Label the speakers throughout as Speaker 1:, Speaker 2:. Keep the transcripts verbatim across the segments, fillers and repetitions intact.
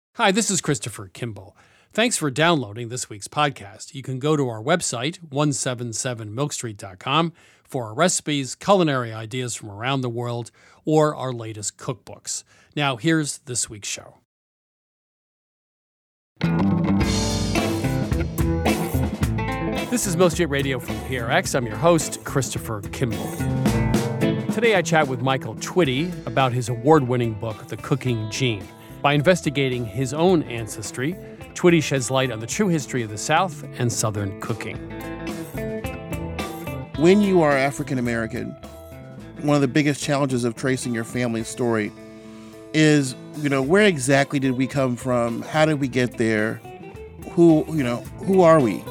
Speaker 1: Hi, this is Christopher Kimball. Thanks for downloading this week's podcast. You can go to our website, one seventy-seven milk street dot com, for our recipes, culinary ideas from around the world, or our latest cookbooks. Now, here's this week's show. This is Milk Street Radio from P R X. I'm your host, Christopher Kimball. Today I chat with Michael Twitty about his award-winning book, The Cooking Gene. By investigating his own ancestry, Twitty sheds light on the true history of the South and Southern cooking.
Speaker 2: When you are African American, one of the biggest challenges of tracing your family's story is, you know, where exactly did we come from? How did we get there? Who, you know, who are we?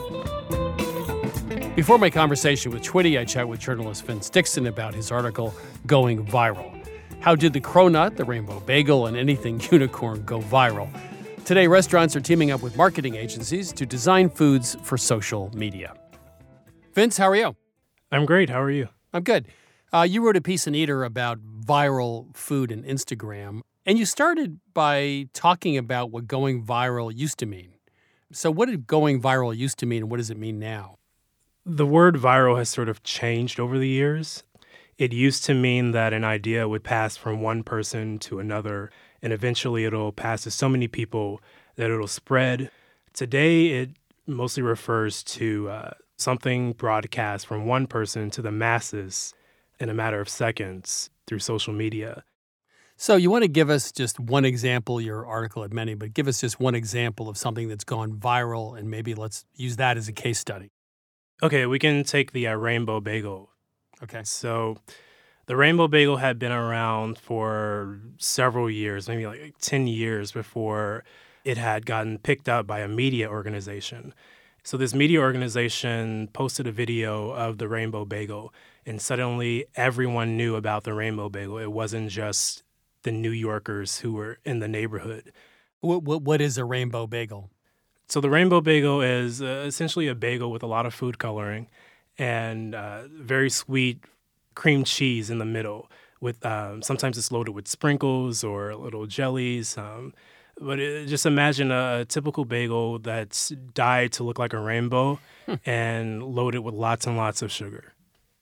Speaker 1: Before my conversation with Twitty, I chat with journalist Vince Dixon about his article, Going Viral. How did the cronut, the rainbow bagel, and anything unicorn go viral? Today, restaurants are teaming up with marketing agencies to design foods for social media. Vince, how are you?
Speaker 3: I'm great. How are you?
Speaker 1: I'm good. Uh, you wrote a piece in Eater about viral food and Instagram, and you started by talking about what going viral used to mean. So what did going viral used to mean, and what does it mean now?
Speaker 3: The word viral has sort of changed over the years. It used to mean that an idea would pass from one person to another, and eventually it'll pass to so many people that it'll spread. Today, it mostly refers to uh, something broadcast from one person to the masses in a matter of seconds through social media.
Speaker 1: So you want to give us just one example, your article had many, but give us just one example of something that's gone viral, and maybe let's use that as a case study.
Speaker 3: Okay, we can take the uh, rainbow bagel.
Speaker 1: Okay.
Speaker 3: So the rainbow bagel had been around for several years, maybe like ten years before it had gotten picked up by a media organization. So this media organization posted a video of the rainbow bagel, and suddenly everyone knew about the rainbow bagel. It wasn't just the New Yorkers who were in the neighborhood.
Speaker 1: What, what, what is a rainbow bagel?
Speaker 3: So the rainbow bagel is uh, essentially a bagel with a lot of food coloring and uh, very sweet cream cheese in the middle. With um, sometimes it's loaded with sprinkles or little jellies. Um, but it, just imagine a, a typical bagel that's dyed to look like a rainbow and loaded with lots and lots of sugar.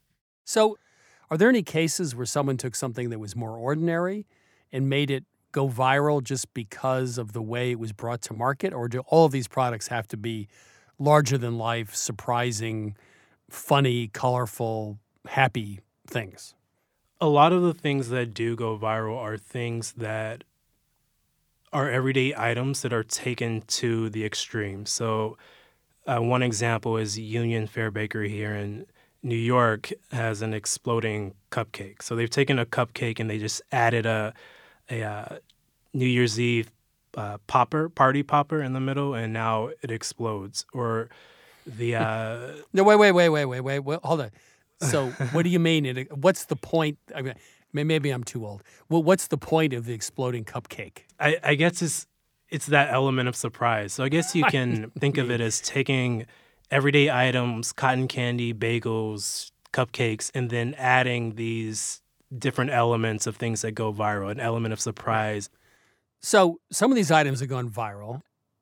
Speaker 1: So are there any cases where someone took something that was more ordinary and made it go viral just because of the way it was brought to market? Or do all of these products have to be larger than life, surprising, funny, colorful, happy things?
Speaker 3: A lot of the things that do go viral are things that are everyday items that are taken to the extreme. So uh, one example is Union Fair Bakery here in New York has an exploding cupcake. So they've taken a cupcake and they just added a, a uh, New Year's Eve uh, popper, party popper in the middle, and now it explodes. Or the... Uh,
Speaker 1: no, wait, wait, wait, wait, wait, wait, wait, hold on. So what do you mean? It, what's the point? I mean, maybe I'm too old. Well, what's the point of the exploding cupcake?
Speaker 3: I, I guess it's it's that element of surprise. So I guess you can think of it as taking everyday items, cotton candy, bagels, cupcakes, and then adding these different elements of things that go viral, an element of surprise.
Speaker 1: So some of these items have gone viral,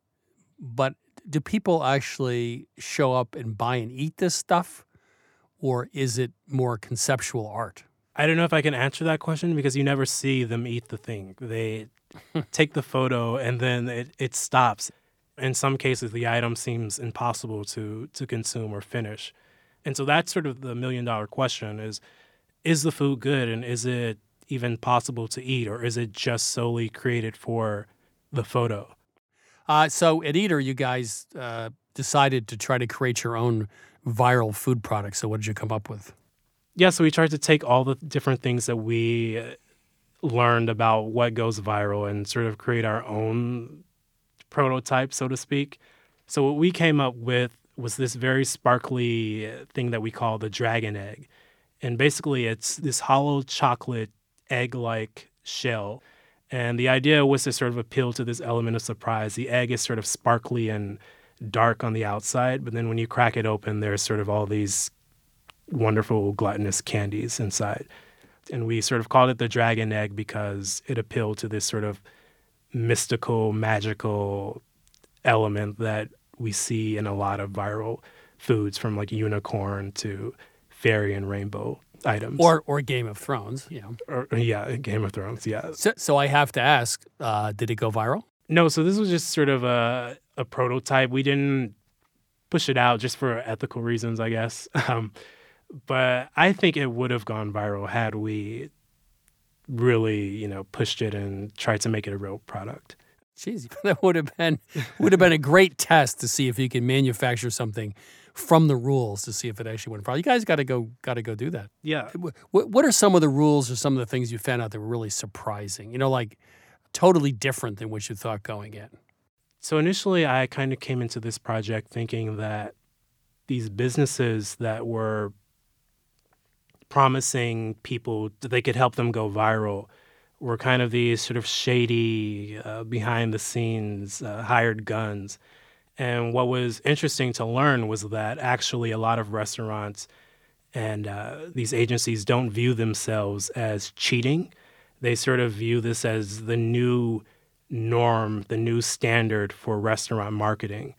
Speaker 1: but do people actually show up and buy and eat this stuff? Or is it more conceptual art?
Speaker 3: I don't know if I can answer that question because you never see them eat the thing. They take the photo and then it, it stops. In some cases, the item seems impossible to, to consume or finish. And so that's sort of the million-dollar question is, is the food good and is it even possible to eat, or is it just solely created for the photo?
Speaker 1: Uh, so at Eater, you guys uh, decided to try to create your own viral food product. So what did you come up with?
Speaker 3: Yeah, so we tried to take all the different things that we learned about what goes viral and sort of create our own prototype, so to speak. So what we came up with was this very sparkly thing that we call the dragon egg. And basically it's this hollow chocolate egg-like shell. And the idea was to sort of appeal to this element of surprise. The egg is sort of sparkly and dark on the outside, but then when you crack it open, there's sort of all these wonderful gluttonous candies inside. And we sort of called it the dragon egg because it appealed to this sort of mystical, magical element that we see in a lot of viral foods, from like unicorn to fairy and rainbow items.
Speaker 1: Or or Game of Thrones, yeah.
Speaker 3: Or, yeah, Game of Thrones, yeah.
Speaker 1: So, so I have to ask, uh, did it go viral?
Speaker 3: No, so this was just sort of a, a prototype. We didn't push it out just for ethical reasons, I guess. Um, but I think it would have gone viral had we really, you know, pushed it and tried to make it a real product.
Speaker 1: Jeez, that would have been would have been a great test to see if you can manufacture something from the rules to see if it actually went viral. You guys got to go got to go do that.
Speaker 3: Yeah.
Speaker 1: What what are some of the rules or some of the things you found out that were really surprising? You know, like totally different than what you thought going in.
Speaker 3: So initially, I kind of came into this project thinking that these businesses that were promising people that they could help them go viral were kind of these sort of shady, uh, behind-the-scenes, uh, hired guns. And what was interesting to learn was that actually a lot of restaurants and uh, these agencies don't view themselves as cheating. They sort of view this as the new norm, the new standard for restaurant marketing.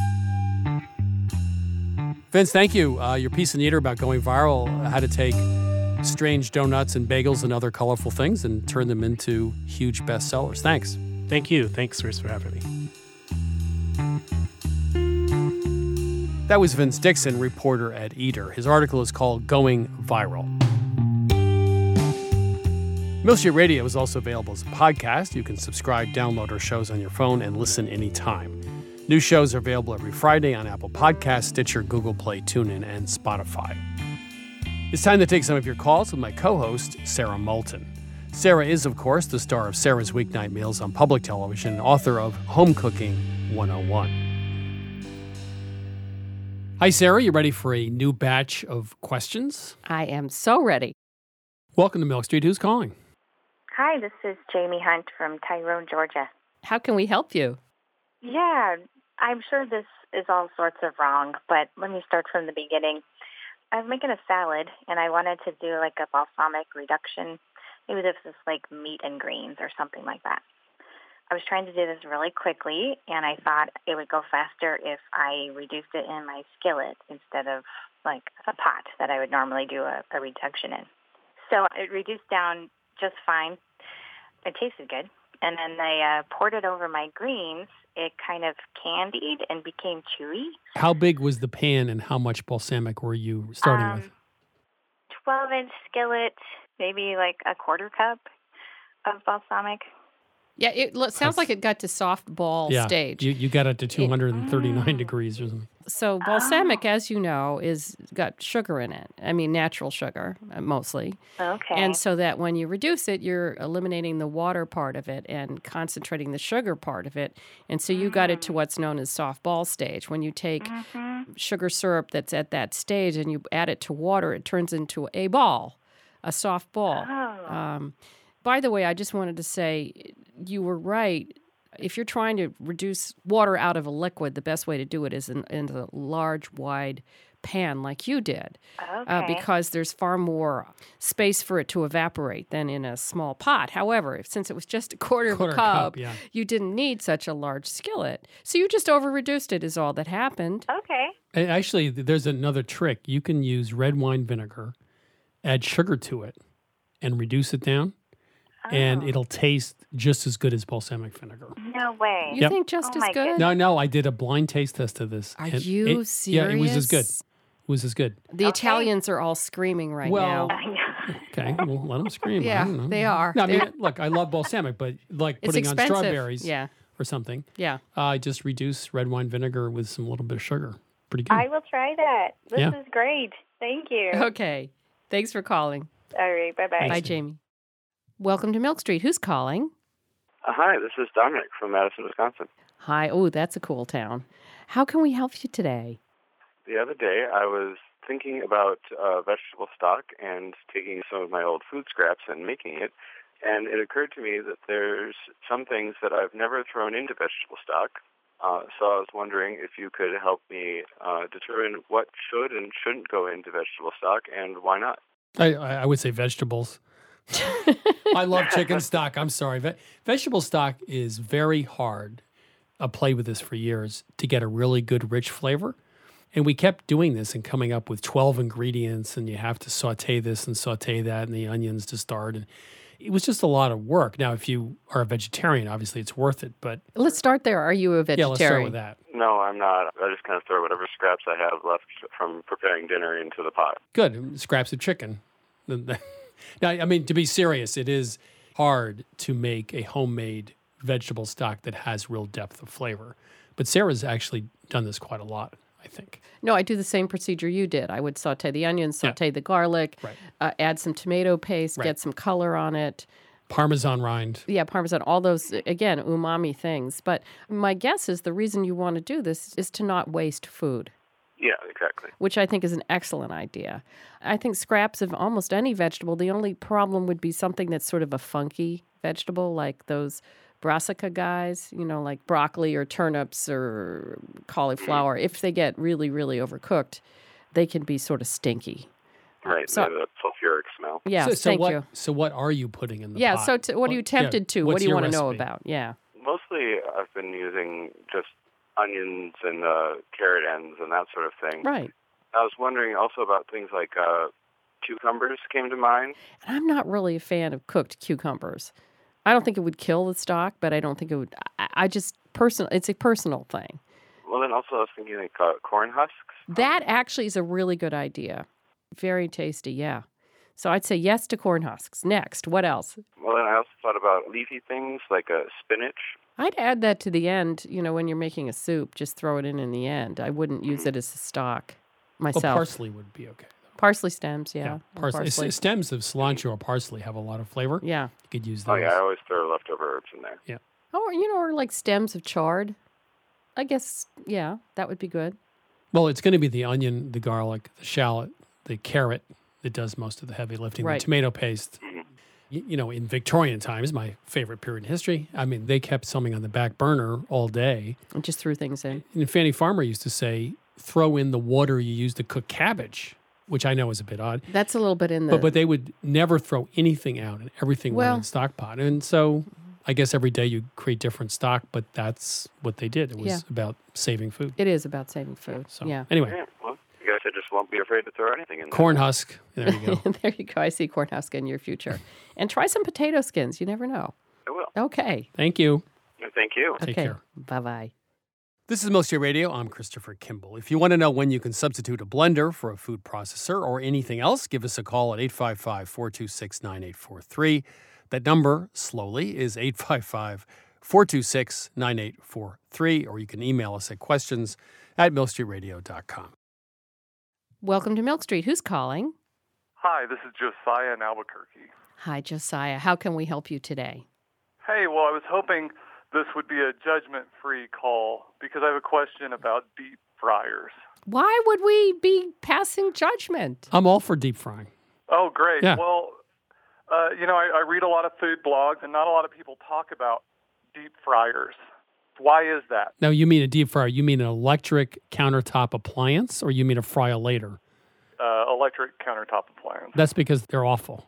Speaker 1: Vince, thank you. Uh, your piece in Eater about going viral, how to take strange donuts and bagels and other colorful things and turn them into huge bestsellers. Thanks.
Speaker 3: Thank you. Thanks, Chris, for having me.
Speaker 1: That was Vince Dixon, reporter at Eater. His article is called Going Viral. Milk Street Radio is also available as a podcast. You can subscribe, download our shows on your phone, and listen anytime. New shows are available every Friday on Apple Podcasts, Stitcher, Google Play, TuneIn, and Spotify. It's time to take some of your calls with my co-host, Sarah Moulton. Sarah is, of course, the star of Sarah's Weeknight Meals on public television and author of Home Cooking one oh one. Hi, Sarah. You ready for a new batch of questions?
Speaker 4: I am so ready.
Speaker 1: Welcome to Milk Street. Who's calling?
Speaker 5: Hi, this is Jamie Hunt from Tyrone, Georgia.
Speaker 4: How can we help you?
Speaker 5: Yeah, I'm sure this is all sorts of wrong, but let me start from the beginning. I was making a salad, and I wanted to do like a balsamic reduction. Maybe this is like meat and greens or something like that. I was trying to do this really quickly, and I thought it would go faster if I reduced it in my skillet instead of like a pot that I would normally do a, a reduction in. So it reduced down just fine. It tasted good. And then I uh, poured it over my greens. It kind of candied and became chewy.
Speaker 1: How big was the pan and how much balsamic were you starting
Speaker 5: um,
Speaker 1: with?
Speaker 5: twelve-inch skillet, maybe like a quarter cup of balsamic.
Speaker 4: Yeah, it lo- sounds
Speaker 1: That's-
Speaker 4: like it got to softball
Speaker 1: yeah,
Speaker 4: stage.
Speaker 1: You, you got it to two hundred thirty-nine
Speaker 5: It-
Speaker 1: degrees or something.
Speaker 4: So balsamic, as you know, is got sugar in it. I mean, natural sugar, uh, mostly.
Speaker 5: Okay.
Speaker 4: And so that when you reduce it, you're eliminating the water part of it and concentrating the sugar part of it. And so you got it to what's known as softball stage. When you take
Speaker 5: Mhm.
Speaker 4: sugar syrup that's at that stage and you add it to water, it turns into a ball, a soft ball.
Speaker 5: Oh.
Speaker 4: Um, by the way, I just wanted to say you were right. If you're trying to reduce water out of a liquid, the best way to do it is in, in a large, wide pan like you did,
Speaker 5: Okay.
Speaker 4: uh, because there's far more space for it to evaporate than in a small pot. However, if, since it was just a quarter,
Speaker 1: Quarter
Speaker 4: of a cup,
Speaker 1: cup, yeah.
Speaker 4: you didn't need such a large skillet. So you just over-reduced it is all that happened.
Speaker 5: Okay.
Speaker 1: And actually, there's another trick. You can use red wine vinegar, add sugar to it, and reduce it down, and
Speaker 5: Oh.
Speaker 1: it'll taste just as good as balsamic vinegar.
Speaker 5: No way.
Speaker 4: You
Speaker 1: Yep.
Speaker 4: think just
Speaker 5: Oh
Speaker 4: as
Speaker 5: my
Speaker 4: good?
Speaker 5: goodness.
Speaker 1: No, no, I did a blind taste test of this.
Speaker 4: Are
Speaker 1: and
Speaker 4: you
Speaker 1: it-
Speaker 4: serious?
Speaker 1: Yeah, it was as good. It was as good.
Speaker 4: The
Speaker 5: Okay.
Speaker 4: Italians are all screaming right
Speaker 1: Well,
Speaker 4: now.
Speaker 5: I know.
Speaker 1: Okay, well, let them scream. I
Speaker 4: Yeah,
Speaker 1: don't know.
Speaker 4: they are.
Speaker 1: No, I mean,
Speaker 4: They're-
Speaker 1: look, I love balsamic, but like
Speaker 4: It's
Speaker 1: putting on
Speaker 4: expensive.
Speaker 1: strawberries
Speaker 4: Yeah,
Speaker 1: or something,
Speaker 4: yeah.
Speaker 1: I just reduce red wine vinegar with some little bit of sugar. Pretty good.
Speaker 5: I will try that. This
Speaker 1: Yeah.
Speaker 5: is great. Thank you.
Speaker 4: Okay. Thanks for calling.
Speaker 5: All right. Bye-bye.
Speaker 1: Thanks.
Speaker 4: Bye, Jamie. Welcome to Milk Street. Who's calling?
Speaker 6: Uh, hi, this is Dominic from Madison, Wisconsin.
Speaker 4: Hi. Oh, that's a cool town. How can we help you today?
Speaker 6: The other day, I was thinking about uh, vegetable stock and taking some of my old food scraps and making it, and it occurred to me that there's some things that I've never thrown into vegetable stock. Uh, so I was wondering if you could help me uh, determine what should and shouldn't go into vegetable stock and why not.
Speaker 1: I, I I would say vegetables. I love chicken stock. I'm sorry. Ve- vegetable stock is very hard. I've played with this for years to get a really good, rich flavor. And we kept doing this and coming up with twelve ingredients, and you have to saute this and saute that, and the onions to start. And it was just a lot of work. Now, if you are a vegetarian, obviously it's worth it. But
Speaker 4: Let's start there. Are you a vegetarian?
Speaker 1: yeah, let's start with that.
Speaker 6: No, I'm not. I just kind of throw whatever scraps I have left from preparing dinner into the pot.
Speaker 1: Good. Scraps of chicken. Now, I mean, to be serious, it is hard to make a homemade vegetable stock that has real depth of flavor. But Sarah's actually done this quite a lot, I think.
Speaker 4: No, I do the same procedure you did. I would saute the onions, saute
Speaker 1: Yeah.
Speaker 4: the garlic,
Speaker 1: Right.
Speaker 4: uh, add some tomato paste,
Speaker 1: Right.
Speaker 4: get some color on it.
Speaker 1: Parmesan rind.
Speaker 4: Yeah, Parmesan, all those, again, umami things. But my guess is the reason you want to do this is to not waste food,
Speaker 6: Yeah, exactly.
Speaker 4: which I think is an excellent idea. I think scraps of almost any vegetable, the only problem would be something that's sort of a funky vegetable, like those brassica guys, you know, like broccoli or turnips or cauliflower. If they get really, really overcooked, they can be sort of stinky.
Speaker 6: Right,
Speaker 4: So-
Speaker 6: the sulfuric smell.
Speaker 4: Yes,
Speaker 1: so, so
Speaker 4: thank
Speaker 1: what,
Speaker 4: you.
Speaker 1: So what are you putting in the
Speaker 4: Yeah,
Speaker 1: pot?
Speaker 4: so to, what are you
Speaker 1: What- yeah,
Speaker 4: tempted to? What
Speaker 1: what's
Speaker 4: do you
Speaker 1: your
Speaker 4: want to know
Speaker 1: recipe?
Speaker 4: about? Yeah.
Speaker 6: Mostly I've been using just onions and uh, carrot ends and that sort of thing.
Speaker 4: Right.
Speaker 6: I was wondering also about things like uh, cucumbers came to mind.
Speaker 4: And I'm not really a fan of cooked cucumbers. I don't think it would kill the stock, but I don't think it would. I, I just personal. It's a personal thing.
Speaker 6: Well, then also I was thinking like uh, corn husks.
Speaker 4: That actually is a really good idea. Very tasty. Yeah. So I'd say yes to corn husks. Next, what else?
Speaker 6: Well, then I also thought about leafy things like uh, spinach.
Speaker 4: I'd add that to the end. You know, when you're making a soup, just throw it in in the end. I wouldn't use it as a stock
Speaker 1: Well,
Speaker 4: myself.
Speaker 1: parsley would be okay.
Speaker 4: Parsley stems, yeah.
Speaker 1: Parsley.
Speaker 4: Parsley.
Speaker 1: S- Stems of cilantro or parsley have a lot of flavor.
Speaker 4: Yeah.
Speaker 1: You could use
Speaker 6: Oh
Speaker 1: those.
Speaker 6: yeah, I always throw leftover herbs in there.
Speaker 1: Yeah.
Speaker 4: Or, you know, or like stems of chard. I guess, yeah, that would be good.
Speaker 1: Well, it's going to be the onion, the garlic, the shallot, the carrot that does most of the heavy lifting.
Speaker 4: Right.
Speaker 1: The tomato paste. You, you know, in Victorian times, my favorite period in history, I mean, they kept something on the back burner all day.
Speaker 4: And just threw things in.
Speaker 1: And Fanny Farmer used to say, throw in the water you use to cook cabbage, which I know is a bit odd.
Speaker 4: That's a little bit in the...
Speaker 1: But but they would never throw anything out, and everything
Speaker 4: Well-
Speaker 1: went in stock pot. And so I guess every day you create different stock, but that's what they did. It was
Speaker 4: Yeah.
Speaker 1: about saving food.
Speaker 4: It is about saving food.
Speaker 1: So
Speaker 4: Yeah.
Speaker 1: anyway,
Speaker 6: Yeah, well, I guess I just won't be afraid to throw anything in there.
Speaker 1: corn husk. There you go.
Speaker 4: There you go. I see corn husk in your future. And try some potato skins. You never know.
Speaker 6: I will.
Speaker 4: Okay.
Speaker 1: Thank you.
Speaker 6: Thank you.
Speaker 1: Take
Speaker 4: okay.
Speaker 1: care.
Speaker 4: Bye-bye.
Speaker 1: This is Milk Street Radio. I'm Christopher Kimball. If you want to know when you can substitute a blender for a food processor or anything else, give us a call at eight five five, four two six, nine eight four three. That number, slowly, is eight five five, four two six, nine eight four three, or you can email us at questions at milk street radio dot com.
Speaker 4: Welcome to Milk Street. Who's calling?
Speaker 7: Hi, this is Josiah in Albuquerque.
Speaker 4: Hi, Josiah. How can we help you today?
Speaker 7: Hey, well, I was hoping this would be a judgment-free call because I have a question about deep fryers.
Speaker 4: Why would we be passing judgment?
Speaker 1: I'm all for deep frying.
Speaker 7: Oh, great.
Speaker 1: Yeah.
Speaker 7: Well, uh, you know, I, I read a lot of food blogs, and not a lot of people talk about deep fryers. Why is that?
Speaker 1: Now, you mean a deep fryer. You mean an electric countertop appliance, or you mean a fryer-later?
Speaker 7: Uh, electric countertop appliance.
Speaker 1: That's because they're awful.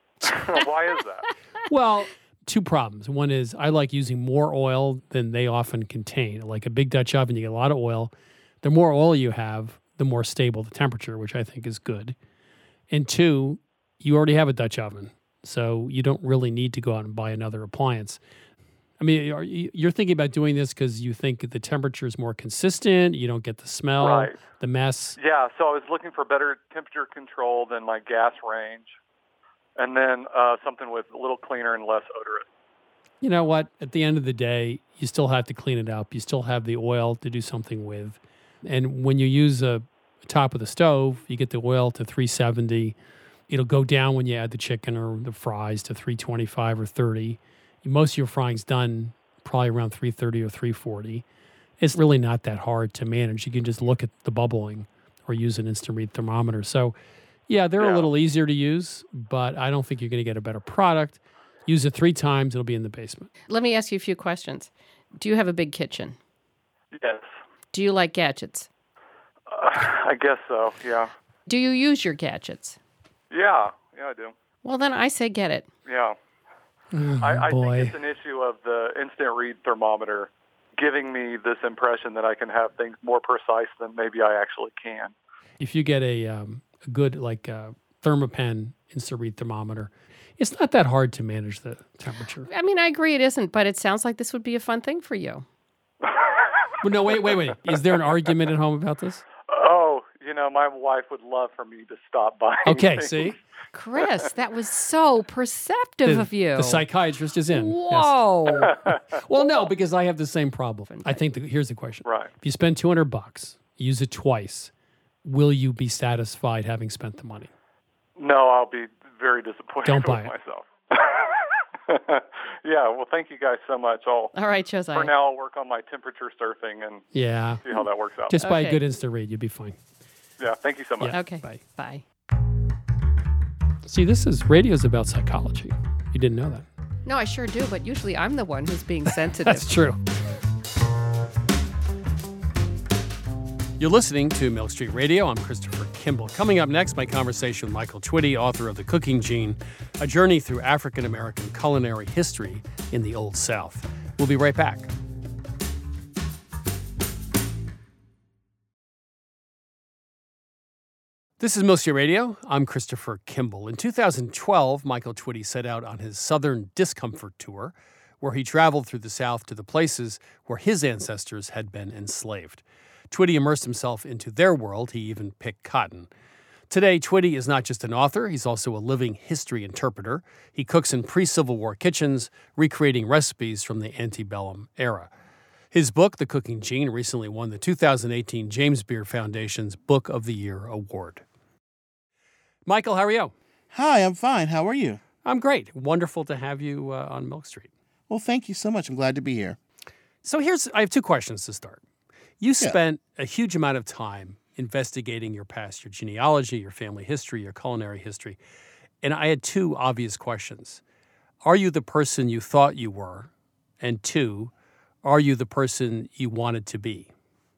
Speaker 7: Why is that?
Speaker 1: Well, two problems. One is I like using more oil than they often contain. Like a big Dutch oven, you get a lot of oil. The more oil you have, the more stable the temperature, which I think is good. And two, you already have a Dutch oven, so you don't really need to go out and buy another appliance. I mean, are you, you're thinking about doing this because you think the temperature is more consistent, you don't get the smell,
Speaker 7: Right.
Speaker 1: the mess.
Speaker 7: Yeah, so I was looking for better temperature control than my gas range, and then uh, something with a little cleaner and less odorous.
Speaker 1: You know what? At the end of the day, you still have to clean it up. You still have the oil to do something with. And when you use a, a top of the stove, you get the oil to three seventy. It'll go down when you add the chicken or the fries to three twenty-five or thirty. Most of your frying's done probably around three thirty or three forty. It's really not that hard to manage. You can just look at the bubbling or use an instant read thermometer. So, yeah, they're
Speaker 7: Yeah.
Speaker 1: a little easier to use, but I don't think you're going to get a better product. Use it three times, it'll be in the basement.
Speaker 4: Let me ask you a few questions. Do you have a big kitchen?
Speaker 7: Yes.
Speaker 4: Do you like gadgets?
Speaker 7: Uh, I guess so, yeah.
Speaker 4: Do you use your gadgets?
Speaker 7: Yeah, yeah, I do.
Speaker 4: Well, then I say get it.
Speaker 7: Yeah.
Speaker 1: Oh,
Speaker 7: I, I
Speaker 1: boy.
Speaker 7: think it's an issue of the instant read thermometer giving me this impression that I can have things more precise than maybe I actually can.
Speaker 1: If you get a, um, a good, like, uh, Thermapen instant read thermometer, it's not that hard to manage the temperature.
Speaker 4: I mean, I agree it isn't, but it sounds like this would be a fun thing for you.
Speaker 1: Well, no, wait, wait, wait. Is there an argument at home about this?
Speaker 7: Oh, you know, my wife would love for me to stop buying
Speaker 1: Okay,
Speaker 7: things.
Speaker 1: see?
Speaker 4: Chris, that was so perceptive
Speaker 1: The,
Speaker 4: of you.
Speaker 1: the psychiatrist is in. Yes.
Speaker 4: Whoa.
Speaker 1: Well, no, because I have the same problem. I think, the, here's the question.
Speaker 7: Right.
Speaker 1: If you spend two hundred bucks, use it twice, will you be satisfied having spent the money?
Speaker 7: No, I'll be very disappointed
Speaker 1: Don't buy
Speaker 7: with
Speaker 1: it.
Speaker 7: myself. Yeah, well, thank you guys so much. I'll,
Speaker 4: All right, Josiah.
Speaker 7: for now, I'll work on my temperature surfing and
Speaker 1: Yeah.
Speaker 7: see how that works out.
Speaker 1: Just buy
Speaker 4: Okay.
Speaker 1: a good instant read. You'll be fine.
Speaker 7: Yeah, thank you so much.
Speaker 1: Yeah.
Speaker 4: Okay.
Speaker 1: Bye.
Speaker 4: Bye.
Speaker 1: See, this is radio's about psychology. You didn't know that.
Speaker 4: No, I sure do, but usually I'm the one who's being sensitive.
Speaker 1: That's true. You're listening to Milk Street Radio. I'm Christopher Kimball. Coming up next, my conversation with Michael Twitty, author of The Cooking Gene, a journey through African-American culinary history in the Old South. We'll be right back. This is Milk Street Radio. I'm Christopher Kimball. In two thousand twelve, Michael Twitty set out on his Southern Discomfort Tour, where he traveled through the South to the places where his ancestors had been enslaved. Twitty immersed himself into their world. He even picked cotton. Today, Twitty is not just an author, he's also a living history interpreter. He cooks in pre-Civil War kitchens, recreating recipes from the antebellum era. His book, The Cooking Gene, recently won the two thousand eighteen James Beard Foundation's Book of the Year Award. Michael, how are you?
Speaker 2: Hi, I'm fine. How are you?
Speaker 1: I'm great. Wonderful to have you uh, on Milk Street.
Speaker 2: Well, thank you so much. I'm glad to be here.
Speaker 1: So here's, I have two questions to start. You
Speaker 2: Yeah.
Speaker 1: spent a huge amount of time investigating your past, your genealogy, your family history, your culinary history. And I had two obvious questions. Are you the person you thought you were? And two, are you the person you wanted to be?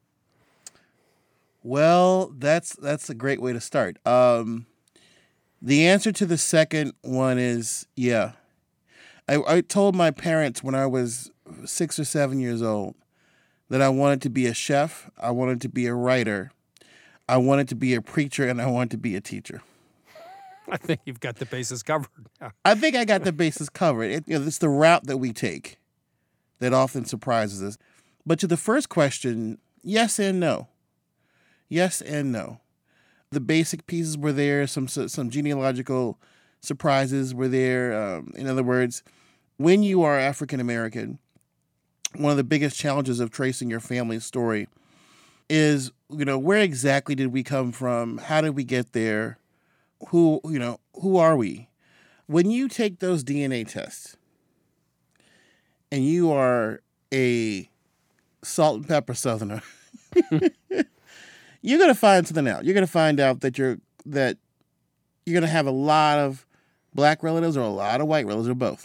Speaker 2: Well, that's that's a great way to start. Um, the answer to the second one is yeah. I, I told my parents when I was six or seven years old that I wanted to be a chef, I wanted to be a writer, I wanted to be a preacher, and I wanted to be a teacher.
Speaker 1: I think you've got the bases covered.
Speaker 2: I think I got the bases covered. It, you know, it's the route that we take that often surprises us. But to the first question, yes and no. Yes and no. The basic pieces were there. Some some genealogical surprises were there. Um, in other words, when you are African American, one of the biggest challenges of tracing your family's story is, you know, where exactly did we come from? How did we get there? Who, you know, who are we? When you take those D N A tests and you are a salt and pepper Southerner, you're going to find something out. You're going to find out that you're that you're going to have a lot of black relatives or a lot of white relatives or both.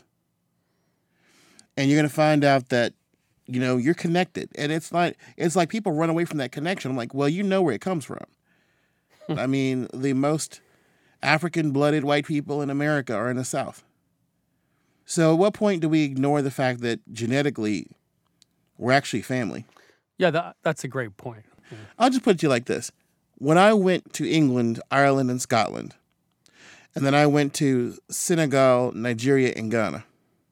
Speaker 2: And you're going to find out that, you know, you're connected. And it's like it's like people run away from that connection. I'm like, well, you know where it comes from. I mean, the most African-blooded white people in America are in the South. So at what point do we ignore the fact that genetically we're actually family?
Speaker 1: Yeah, that, that's a great point.
Speaker 2: I'll just put it to you like this. When I went to England, Ireland, and Scotland, and then I went to Senegal, Nigeria, and Ghana,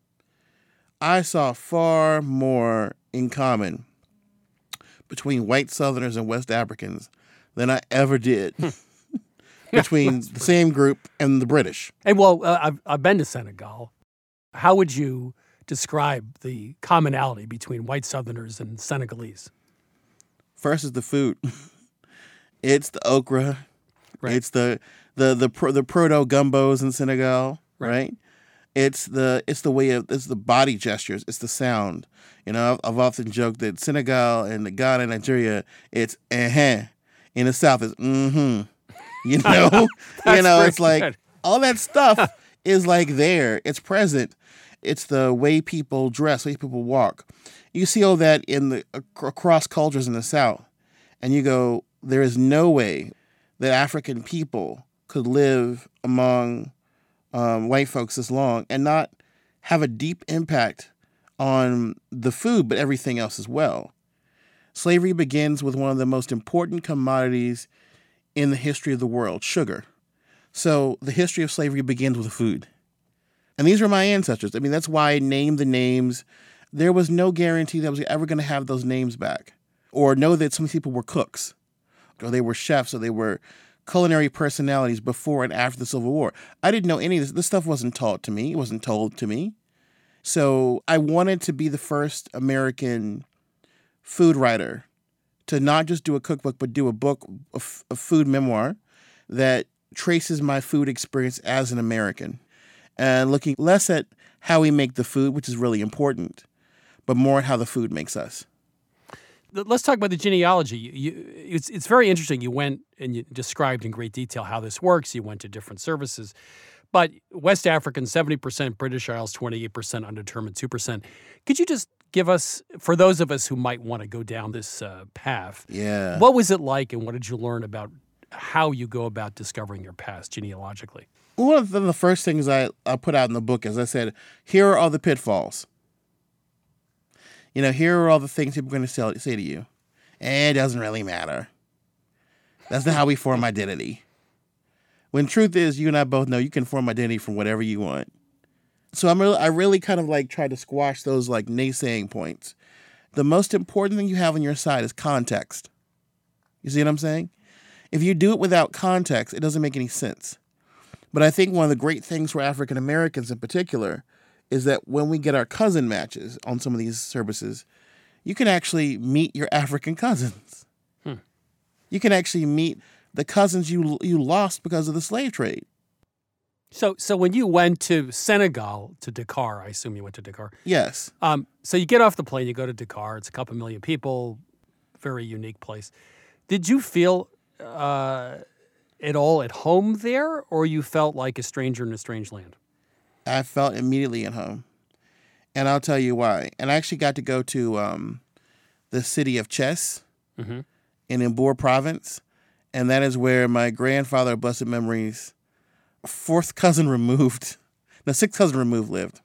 Speaker 2: I saw far more in common between white Southerners and West Africans than I ever did between the same group and the British.
Speaker 1: And well, uh, I've, I've been to Senegal. How would you describe the commonality between white Southerners and Senegalese?
Speaker 2: First is the food. It's the okra.
Speaker 1: Right.
Speaker 2: It's the the the pro, the proto gumbos in Senegal, right. right? It's the it's the way of it's the body gestures. It's the sound. You know, I've, I've often joked that Senegal and Ghana, Nigeria, it's eh. In the South, it's mm-hmm. You know, you know, it's like
Speaker 1: good.
Speaker 2: all that stuff is like there. It's present. It's the way people dress, way people walk. You see all that in the across cultures in the South, and you go, there is no way that African people could live among um, white folks this long and not have a deep impact on the food, but everything else as well. Slavery begins with one of the most important commodities in the history of the world, sugar. So the history of slavery begins with food. And these were my ancestors. I mean, that's why I named the names. There was no guarantee that I was ever going to have those names back or know that some people were cooks or they were chefs or they were culinary personalities before and after the Civil War. I didn't know any of this. This stuff wasn't taught to me. It wasn't told to me. So I wanted to be the first American food writer to not just do a cookbook, but do a book, a, f- a food memoir that traces my food experience as an American and looking less at how we make the food, which is really important, but more at how the food makes us.
Speaker 1: Let's talk about the genealogy. You, you, it's it's very interesting. You went and you described in great detail how this works. You went to different services. But West African, seventy percent, British Isles, twenty-eight percent, undetermined, two percent. Could you just give us, for those of us who might want to go down this uh, path,
Speaker 2: yeah.
Speaker 1: what was it like and what did you learn about how you go about discovering your past genealogically?
Speaker 2: One of the, the first things I, I put out in the book is I said, here are all the pitfalls. You know, here are all the things people are going to say, say to you. And it doesn't really matter. That's not how we form identity. When truth is, you and I both know you can form identity from whatever you want. So I'm really, I really kind of like try to squash those like naysaying points. The most important thing you have on your side is context. You see what I'm saying? If you do it without context, it doesn't make any sense. But I think one of the great things for African Americans in particular is that when we get our cousin matches on some of these services, you can actually meet your African cousins. Hmm. You can actually meet the cousins you you lost because of the slave trade.
Speaker 1: So so when you went to Senegal, to Dakar, I assume you went to Dakar.
Speaker 2: Yes.
Speaker 1: Um, so you get off the plane, you go to Dakar. It's a couple million people, very unique place. Did you feel uh, at all at home there, or you felt like a stranger in a strange land?
Speaker 2: I felt immediately at home. And I'll tell you why. And I actually got to go to um, the city of Chess mm-hmm. in Mbour province. And that is where my grandfather, blessed memories, fourth cousin removed, no, sixth cousin removed lived.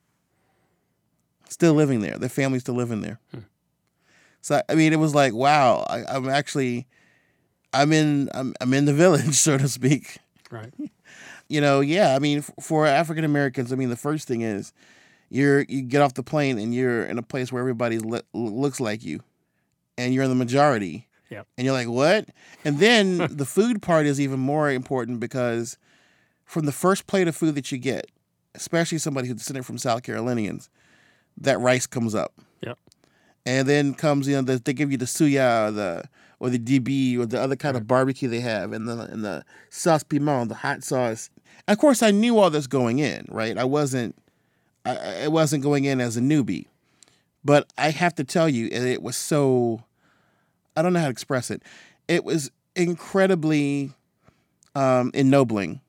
Speaker 2: Still living there. Their family's still living there. Hmm. So, I mean, it was like, wow, I, I'm actually, I'm in, I'm, I'm in the village, so to speak.
Speaker 1: Right.
Speaker 2: You know, yeah, I mean, for African Americans, I mean, the first thing is you're you get off the plane and you're in a place where everybody le- looks like you and you're in the majority.
Speaker 1: Yeah.
Speaker 2: And you're like, what? And then the food part is even more important because from the first plate of food that you get, especially somebody who's descended from South Carolinians, that rice comes up.
Speaker 1: Yeah.
Speaker 2: And then comes, you know, the, they give you the suya or the or the D B or the other kind right. of barbecue they have and the and the sauce piment, the hot sauce. And of course, I knew all this going in, right? I wasn't, I, I wasn't going in as a newbie, but I have to tell you, it was so, I don't know how to express it. It was incredibly um, ennobling.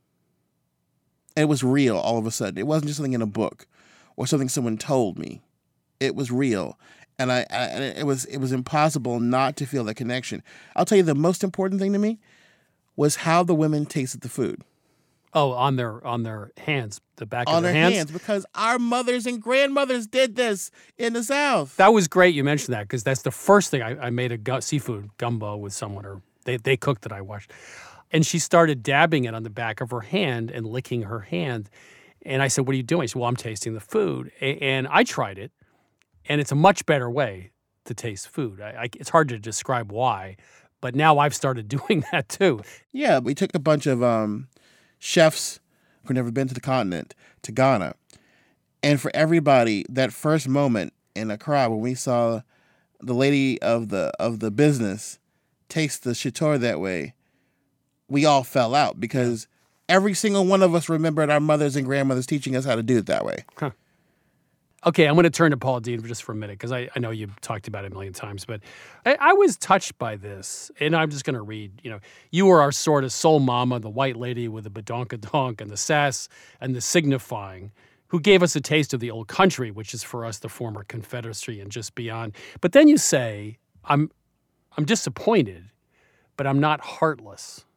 Speaker 2: And it was real all of a sudden. It wasn't just something in a book or something someone told me. It was real. And I, I and it was it was impossible not to feel that connection. I'll tell you the most important thing to me was how the women tasted the food.
Speaker 1: Oh, on their on their hands, the back
Speaker 2: on
Speaker 1: of their,
Speaker 2: their
Speaker 1: hands?
Speaker 2: hands, because our mothers and grandmothers did this in the South.
Speaker 1: That was great you mentioned that because that's the first thing I, I made a gu- seafood gumbo with someone, or they they cooked it. I watched, and she started dabbing it on the back of her hand and licking her hand, and I said, "What are you doing?" She said, "Well, I'm tasting the food," a- and I tried it. And it's a much better way to taste food. I, I, it's hard to describe why, but now I've started doing that too.
Speaker 2: Yeah, we took a bunch of um, chefs who've never been to the continent to Ghana. And for everybody, that first moment in Accra when we saw the lady of the of the business taste the shitor that way, we all fell out because every single one of us remembered our mothers and grandmothers teaching us how to do it that way.
Speaker 1: Huh. Okay, I'm going to turn to Paula Deen just for a minute because I, I know you've talked about it a million times, but I, I was touched by this, and I'm just going to read, you know, you were our sort of soul mama, the white lady with the badonkadonk and the sass and the signifying, who gave us a taste of the old country, which is for us the former Confederacy and just beyond. But then you say, I'm, I'm disappointed, but I'm not heartless.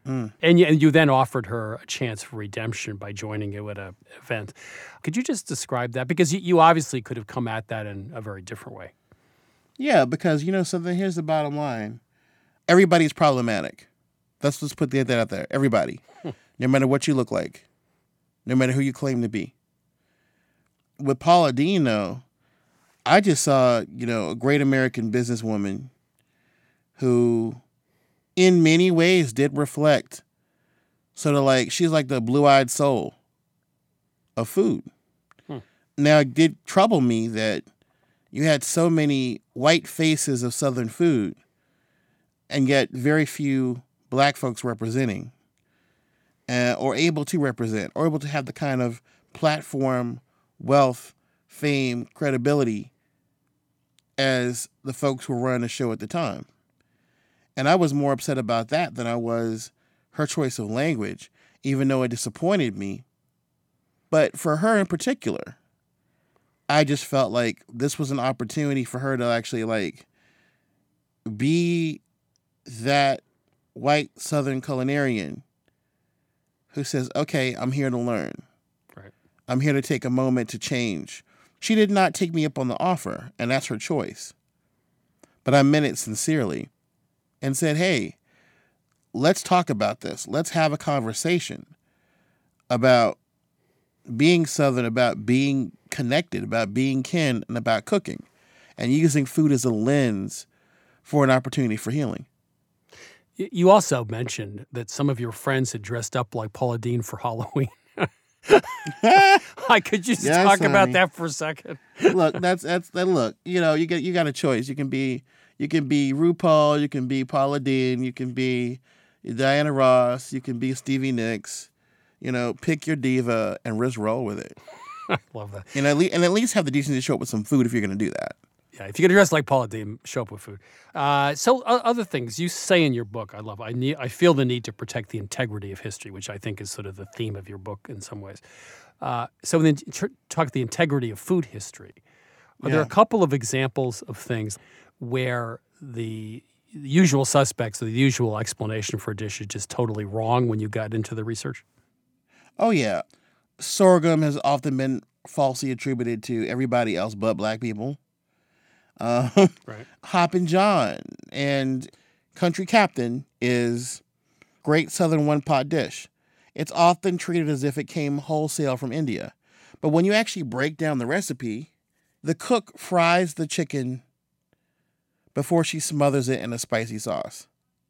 Speaker 2: Mm.
Speaker 1: And you, and you then offered her a chance for redemption by joining you at an event. Could you just describe that? Because you, you obviously could have come at that in a very different way.
Speaker 2: Yeah, because, you know, something, here's the bottom line. Everybody's problematic. Let's just put that out there. Everybody. No matter what you look like. No matter who you claim to be. With Paula Deen, though, I just saw, you know, a great American businesswoman who, in many ways, did reflect sort of like, she's like the blue-eyed soul of food. Hmm. Now, it did trouble me that you had so many white faces of Southern food and yet very few black folks representing uh, or able to represent or able to have the kind of platform, wealth, fame, credibility as the folks who were running the show at the time. And I was more upset about that than I was her choice of language, even though it disappointed me. But for her in particular, I just felt like this was an opportunity for her to actually like be that white Southern culinarian who says, okay, I'm here to learn.
Speaker 1: Right.
Speaker 2: I'm here to take a moment to change. She did not take me up on the offer, and that's her choice. But I meant it sincerely and said, hey, let's talk about this. Let's have a conversation about being Southern, about being connected, about being kin, and about cooking, and using food as a lens for an opportunity for healing.
Speaker 1: You also mentioned that some of your friends had dressed up like Paula Deen for Halloween. Hi, could you just
Speaker 2: Yes,
Speaker 1: talk about
Speaker 2: honey.
Speaker 1: that for a second?
Speaker 2: Look, that's that's that. Look, you know, you get you got a choice. You can be you can be RuPaul, you can be Paula Deen, you can be Diana Ross, you can be Stevie Nicks. You know, pick your diva and just roll with it.
Speaker 1: I love that.
Speaker 2: And at least and at least have the decency to show up with some food if you're going to do that.
Speaker 1: Yeah, if you're gonna dress like Paula Deen, show up with food. Uh, so uh, other things you say in your book, I love. I need, I feel the need to protect the integrity of history, which I think is sort of the theme of your book in some ways. Uh, so then tr- talk the integrity of food history. Are there
Speaker 2: Yeah.
Speaker 1: a couple of examples of things where the usual suspects or the usual explanation for a dish is just totally wrong when you got into the research?
Speaker 2: Oh yeah, sorghum has often been falsely attributed to everybody else but black people. Um,
Speaker 1: Right.
Speaker 2: Hoppin' John and Country Captain is great Southern one-pot dish. It's often treated as if it came wholesale from India. But when you actually break down the recipe, the cook fries the chicken before she smothers it in a spicy sauce.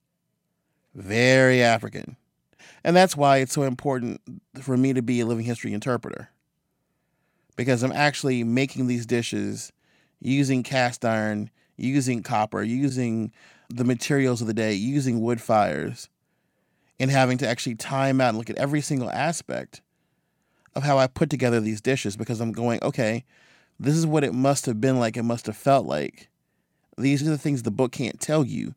Speaker 2: Very African. And that's why it's so important for me to be a living history interpreter. Because I'm actually making these dishes using cast iron, using copper, using the materials of the day, using wood fires, and having to actually time out and look at every single aspect of how I put together these dishes, because I'm going, okay, this is what it must have been like, it must have felt like. These are the things the book can't tell you.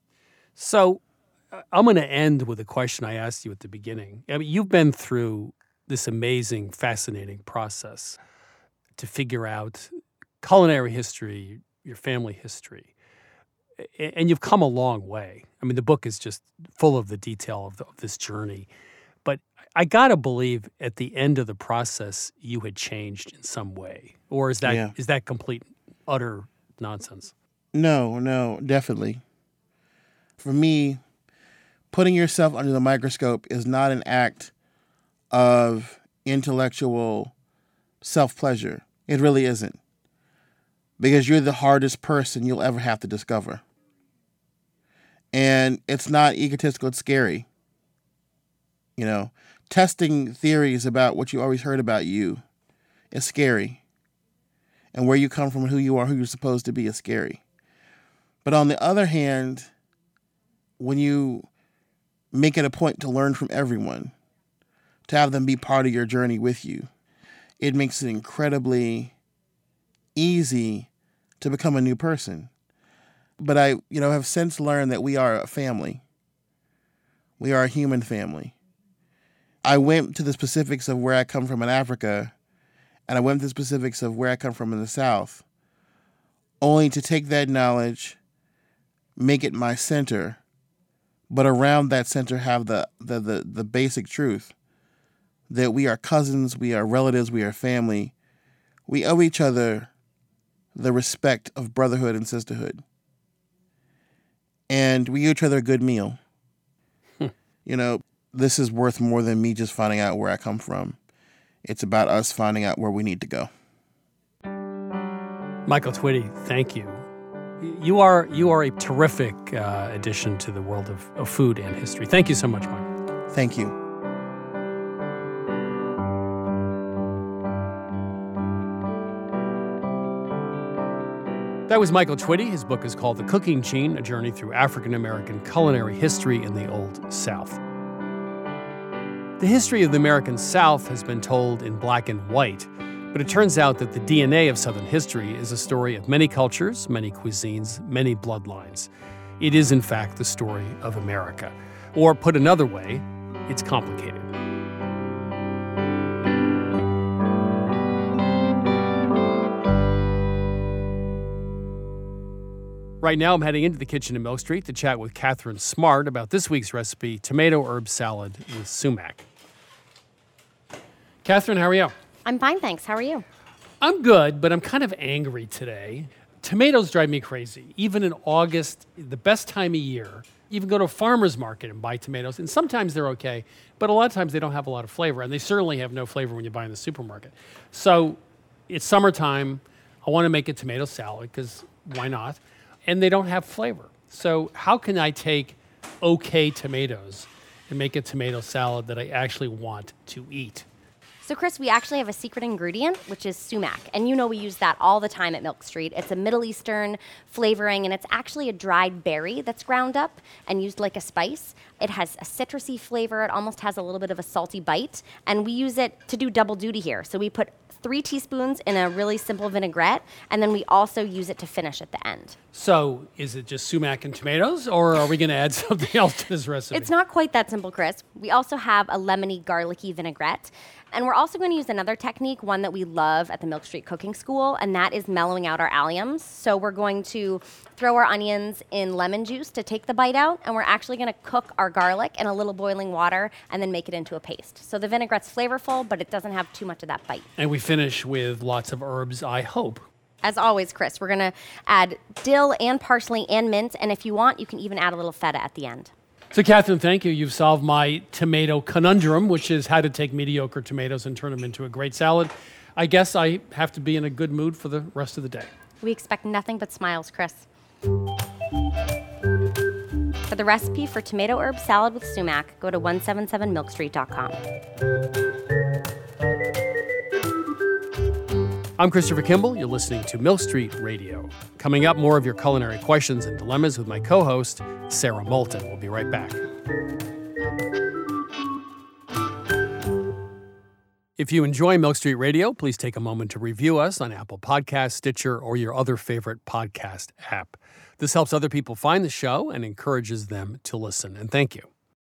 Speaker 1: So uh, I'm going to end with a question I asked you at the beginning. I mean, you've been through this amazing, fascinating process to figure out culinary history, your family history, a- and you've come a long way. I mean, the book is just full of the detail of, the, of this journey. But I got to believe at the end of the process, you had changed in some way. Or is that
Speaker 2: Yeah.
Speaker 1: is that complete, utter nonsense?
Speaker 2: No, no, definitely. For me, putting yourself under the microscope is not an act of intellectual self-pleasure. It really isn't. Because you're the hardest person you'll ever have to discover. And it's not egotistical, it's scary. You know, testing theories about what you always heard about you is scary. And where you come from and who you are, who you're supposed to be is scary. But on the other hand, when you make it a point to learn from everyone, to have them be part of your journey with you, it makes it incredibly easy to become a new person. But I, you know, have since learned that we are a family. We are a human family. I went to the specifics of where I come from in Africa, and I went to the specifics of where I come from in the South, only to take that knowledge, make it my center, but around that center have the, the, the, the basic truth that we are cousins, we are relatives, we are family. We owe each other the respect of brotherhood and sisterhood. And we owe each other a good meal. You know, this is worth more than me just finding out where I come from. It's about us finding out where we need to go.
Speaker 1: Michael Twitty, thank you. You are you are a terrific uh, addition to the world of, of food and history. Thank you so much, Michael.
Speaker 2: Thank you.
Speaker 1: That was Michael Twitty. His book is called The Cooking Gene, A Journey Through African-American Culinary History in the Old South. The history of the American South has been told in black and white, but it turns out that the D N A of Southern history is a story of many cultures, many cuisines, many bloodlines. It is, in fact, the story of America. Or put another way, it's complicated. Right now, I'm heading into the kitchen in Milk Street to chat with Catherine Smart about this week's recipe, tomato herb salad with sumac. Catherine, how are you?
Speaker 8: I'm fine, thanks. How are you?
Speaker 1: I'm good, but I'm kind of angry today. Tomatoes drive me crazy. Even in August, the best time of year, even go to a farmer's market and buy tomatoes, and sometimes they're okay, but a lot of times they don't have a lot of flavor, and they certainly have no flavor when you buy in the supermarket. So it's summertime. I want to make a tomato salad, because why not? And they don't have flavor. So how can I take okay tomatoes and make a tomato salad that I actually want to eat?
Speaker 8: So, Chris, we actually have a secret ingredient, which is sumac. And you know we use that all the time at Milk Street. It's a Middle Eastern flavoring, and it's actually a dried berry that's ground up and used like a spice. It has a citrusy flavor. It almost has a little bit of a salty bite. And we use it to do double duty here. So we put three teaspoons in a really simple vinaigrette, and then we also use it to finish at the end.
Speaker 1: So is it just sumac and tomatoes, or are we going to add something else to this recipe?
Speaker 8: It's not quite that simple, Chris. We also have a lemony, garlicky vinaigrette. And we're also going to use another technique, one that we love at the Milk Street Cooking School, and that is mellowing out our alliums. So we're going to throw our onions in lemon juice to take the bite out, and we're actually going to cook our garlic in a little boiling water and then make it into a paste. So the vinaigrette's flavorful, but it doesn't have too much of that bite.
Speaker 1: And we finish with lots of herbs, I hope.
Speaker 8: As always, Chris, we're going to add dill and parsley and mint, and if you want, you can even add a little feta at the end.
Speaker 1: So, Catherine, thank you. You've solved my tomato conundrum, which is how to take mediocre tomatoes and turn them into a great salad. I guess I have to be in a good mood for the rest of the day.
Speaker 8: We expect nothing but smiles, Chris. For the recipe for tomato herb salad with sumac, go to one seven seven milk street dot com.
Speaker 1: I'm Christopher Kimball. You're listening to Milk Street Radio. Coming up, more of your culinary questions and dilemmas with my co-host, Sarah Moulton. We'll be right back. If you enjoy Milk Street Radio, please take a moment to review us on Apple Podcasts, Stitcher, or your other favorite podcast app. This helps other people find the show and encourages them to listen. And thank you.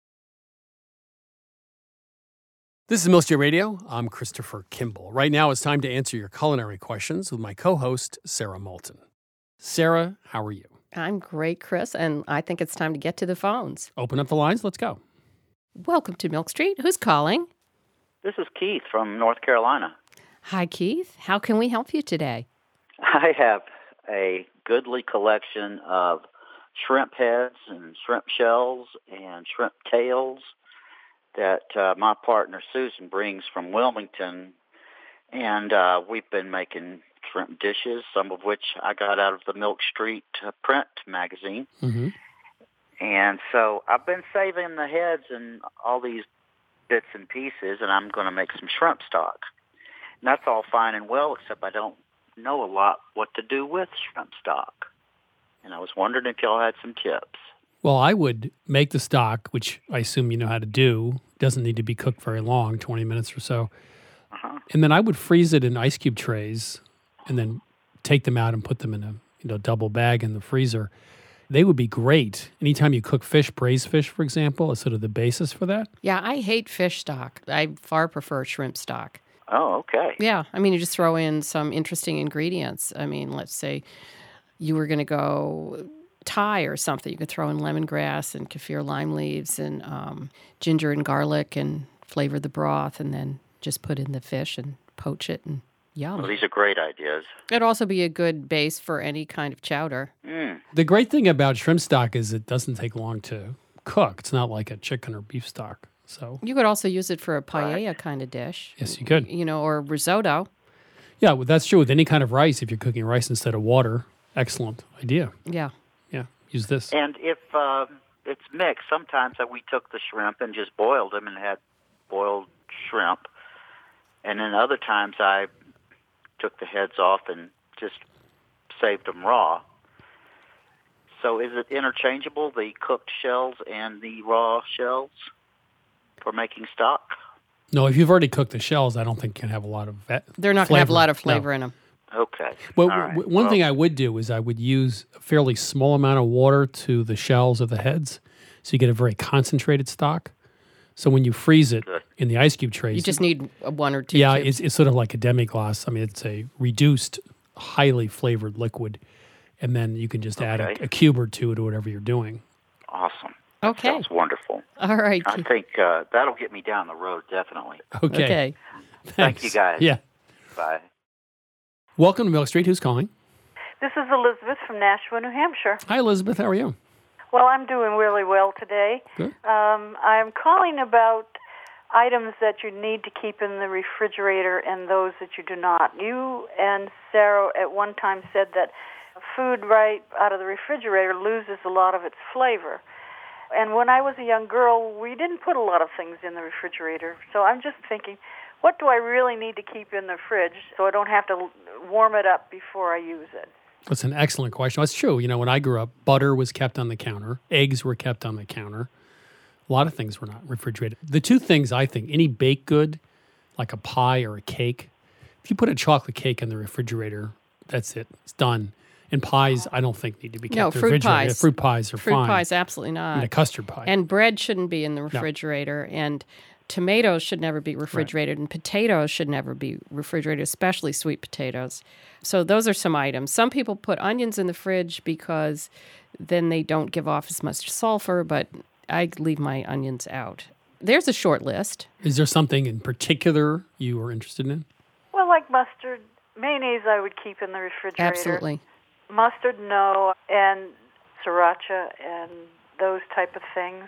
Speaker 1: This is Milk Street Radio. I'm Christopher Kimball. Right now, it's time to answer your culinary questions with my co-host, Sarah Moulton. Sarah, how are you?
Speaker 4: I'm great, Chris, and I think it's time to get to the phones.
Speaker 1: Open up the lines. Let's go.
Speaker 4: Welcome to Milk Street. Who's calling?
Speaker 9: This is Keith from North Carolina.
Speaker 4: Hi, Keith. How can we help you today?
Speaker 9: I have a goodly collection of shrimp heads and shrimp shells and shrimp tails that uh, my partner Susan brings from Wilmington, and uh, we've been making shrimp dishes, some of which I got out of the Milk Street uh, print magazine.
Speaker 1: Mm-hmm.
Speaker 9: And so I've been saving the heads and all these bits and pieces, and I'm going to make some shrimp stock. And that's all fine and well, except I don't know a lot what to do with shrimp stock. And I was wondering if y'all had some tips.
Speaker 1: Well, I would make the stock, which I assume you know how to do. Doesn't need to be cooked very long, twenty minutes or so.
Speaker 9: Uh-huh.
Speaker 1: And then I would freeze it in ice cube trays and then take them out and put them in a you know double bag in the freezer. They would be great. Anytime you cook fish, braised fish, for example, is sort of the basis for that.
Speaker 4: Yeah, I hate fish stock. I far prefer shrimp stock.
Speaker 9: Oh, okay.
Speaker 4: Yeah, I mean, you just throw in some interesting ingredients. I mean, let's say you were going to go Thai or something. You could throw in lemongrass and kaffir lime leaves and um, ginger and garlic and flavor the broth, and then just put in the fish and poach it, and yum.
Speaker 9: Well, these are great ideas.
Speaker 4: It'd also be a good base for any kind of chowder.
Speaker 9: Mm.
Speaker 1: The great thing about shrimp stock is it doesn't take long to cook. It's not like a chicken or beef stock. So
Speaker 4: you could also use it for a paella right. kind of dish.
Speaker 1: Yes, you could.
Speaker 4: You know, or risotto.
Speaker 1: Yeah, well, that's true with any kind of rice. If you're cooking rice instead of water, excellent idea.
Speaker 4: Yeah.
Speaker 1: Yeah, use this.
Speaker 9: And if uh, it's mixed, sometimes we took the shrimp and just boiled them and had boiled shrimp. And then other times I took the heads off and just saved them raw. So is it interchangeable, the cooked shells and the raw shells for making stock?
Speaker 1: No, if you've already cooked the shells, I don't think you can have a lot of ve-
Speaker 4: They're not going to have a lot of flavor
Speaker 1: no.
Speaker 4: in them.
Speaker 9: Okay.
Speaker 1: Well,
Speaker 9: All right.
Speaker 1: w- one
Speaker 9: well,
Speaker 1: thing I would do is I would use a fairly small amount of water to the shells or the heads, so you get a very concentrated stock. So when you freeze it
Speaker 9: Good.
Speaker 1: in the ice cube trays,
Speaker 4: You just need one or two.
Speaker 1: yeah,
Speaker 4: cubes.
Speaker 1: it's, it's sort of like a demi-glace. I mean, it's a reduced, highly flavored liquid, and then you can just add
Speaker 9: Okay.
Speaker 1: a, a cube or two to whatever you're doing.
Speaker 9: awesome.
Speaker 4: Okay.
Speaker 9: Sounds wonderful.
Speaker 4: All right.
Speaker 9: I think uh, that'll get me down the road, definitely.
Speaker 1: Okay.
Speaker 4: Okay.
Speaker 9: Thank you,
Speaker 1: Thanks.
Speaker 9: guys.
Speaker 1: Yeah.
Speaker 9: Bye.
Speaker 1: Welcome to Milk Street. Who's calling?
Speaker 10: This is Elizabeth from Nashua, New Hampshire.
Speaker 1: Hi, Elizabeth. How are you?
Speaker 10: Well, I'm doing really well today.
Speaker 1: Good.
Speaker 10: Um, I'm calling about items that you need to keep in the refrigerator and those that you do not. You and Sarah at one time said that food right out of the refrigerator loses a lot of its flavor. And when I was a young girl, we didn't put a lot of things in the refrigerator. So I'm just thinking, what do I really need to keep in the fridge so I don't have to warm it up before I use it?
Speaker 1: That's an excellent question. That's true. You know, when I grew up, butter was kept on the counter, eggs were kept on the counter. A lot of things were not refrigerated. The two things I think, any baked good, like a pie or a cake, if you put a chocolate cake in the refrigerator, that's it. It's done. And pies, I don't think need to be kept
Speaker 4: No,
Speaker 1: in the
Speaker 4: fruit
Speaker 1: refrigerator.
Speaker 4: pies.
Speaker 1: Fruit pies are
Speaker 4: Fruit
Speaker 1: fine.
Speaker 4: pies, absolutely not.
Speaker 1: And a custard pie.
Speaker 4: And bread shouldn't be in the refrigerator. No. And tomatoes should never be refrigerated. Right. And potatoes should never be refrigerated, especially sweet potatoes. So those are some items. Some people put onions in the fridge because then they don't give off as much sulfur, but I leave my onions out. There's a short list.
Speaker 1: Is there something in particular you are interested in?
Speaker 10: Well, like mustard. Mayonnaise I would keep in the refrigerator.
Speaker 4: Absolutely.
Speaker 10: Mustard, no, and sriracha and those type of things.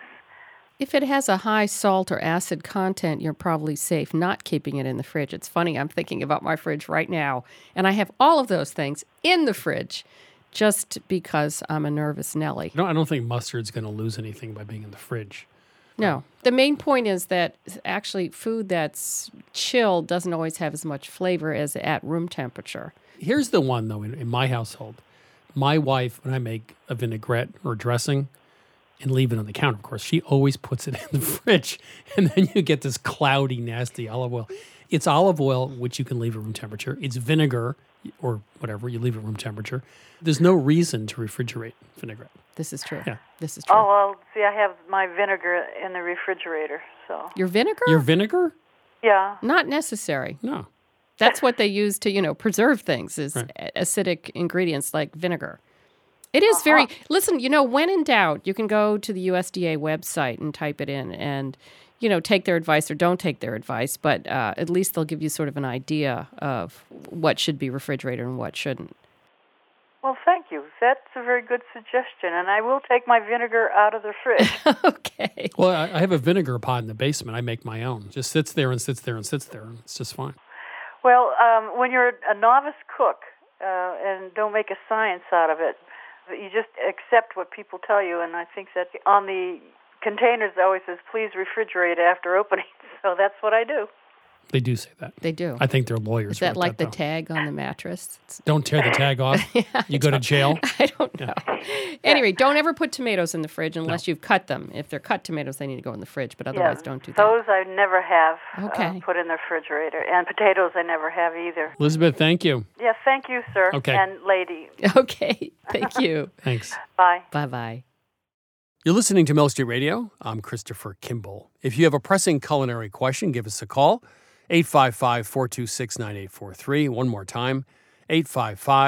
Speaker 4: If it has a high salt or acid content, you're probably safe not keeping it in the fridge. It's funny, I'm thinking about my fridge right now, and I have all of those things in the fridge just because I'm a nervous Nelly.
Speaker 1: No, I don't think mustard's going to lose anything by being in the fridge.
Speaker 4: No. The main point is that actually food that's chilled doesn't always have as much flavor as at room temperature.
Speaker 1: Here's the one, though, in, in my household. My wife, when I make a vinaigrette or dressing and leave it on the counter, of course, she always puts it in the fridge. And then you get this cloudy, nasty olive oil. It's olive oil, which you can leave at room temperature. It's vinegar or whatever, you leave at room temperature. There's no reason to refrigerate vinaigrette.
Speaker 4: This is true.
Speaker 1: Yeah.
Speaker 4: This is true.
Speaker 10: Oh, well, see, I have my vinegar in the refrigerator, so.
Speaker 4: Your vinegar?
Speaker 1: Your vinegar?
Speaker 10: Yeah.
Speaker 4: Not necessary.
Speaker 1: No.
Speaker 4: That's what they use to, you know, preserve things is
Speaker 1: Right.
Speaker 4: acidic ingredients like vinegar. It is
Speaker 10: Uh-huh.
Speaker 4: very, listen, you know, when in doubt, you can go to the U S D A website and type it in and, you know, take their advice or don't take their advice, but uh, at least they'll give you sort of an idea of what should be refrigerated and what shouldn't.
Speaker 10: Well, thank you. That's a very good suggestion, and I will take my vinegar out of the fridge.
Speaker 4: Okay.
Speaker 1: Well, I I have a vinegar pot in the basement. I make my own. Just sits there and sits there and sits there. And it's just fine.
Speaker 10: Well, um, when you're a novice cook uh, and don't make a science out of it, you just accept what people tell you, and I think that on the containers it always says, please refrigerate after opening, so that's what I do.
Speaker 1: They do say that.
Speaker 4: They do.
Speaker 1: I think they're lawyers.
Speaker 4: Is that
Speaker 1: wrote
Speaker 4: like the
Speaker 1: though.
Speaker 4: tag on the mattress?
Speaker 1: Don't tear the tag off.
Speaker 4: Yeah,
Speaker 1: You go to jail.
Speaker 4: I don't know. Anyway, don't ever put tomatoes in the fridge unless you've cut them. If they're cut tomatoes, they need to go in the fridge, but otherwise
Speaker 10: Yeah,
Speaker 4: don't do that.
Speaker 10: those I never have
Speaker 4: Okay.
Speaker 10: uh, put in the refrigerator, and potatoes I never have either.
Speaker 1: Elizabeth, thank you.
Speaker 10: Yes, thank you, sir.
Speaker 1: Okay.
Speaker 10: And lady.
Speaker 4: Okay. Thank you.
Speaker 1: Thanks.
Speaker 10: Bye.
Speaker 4: Bye-bye.
Speaker 1: You're listening to Milk Street Radio. I'm Christopher Kimball. If you have a pressing culinary question, give us a call. eight five five, four two six, nine eight four three. One more time, eight five five,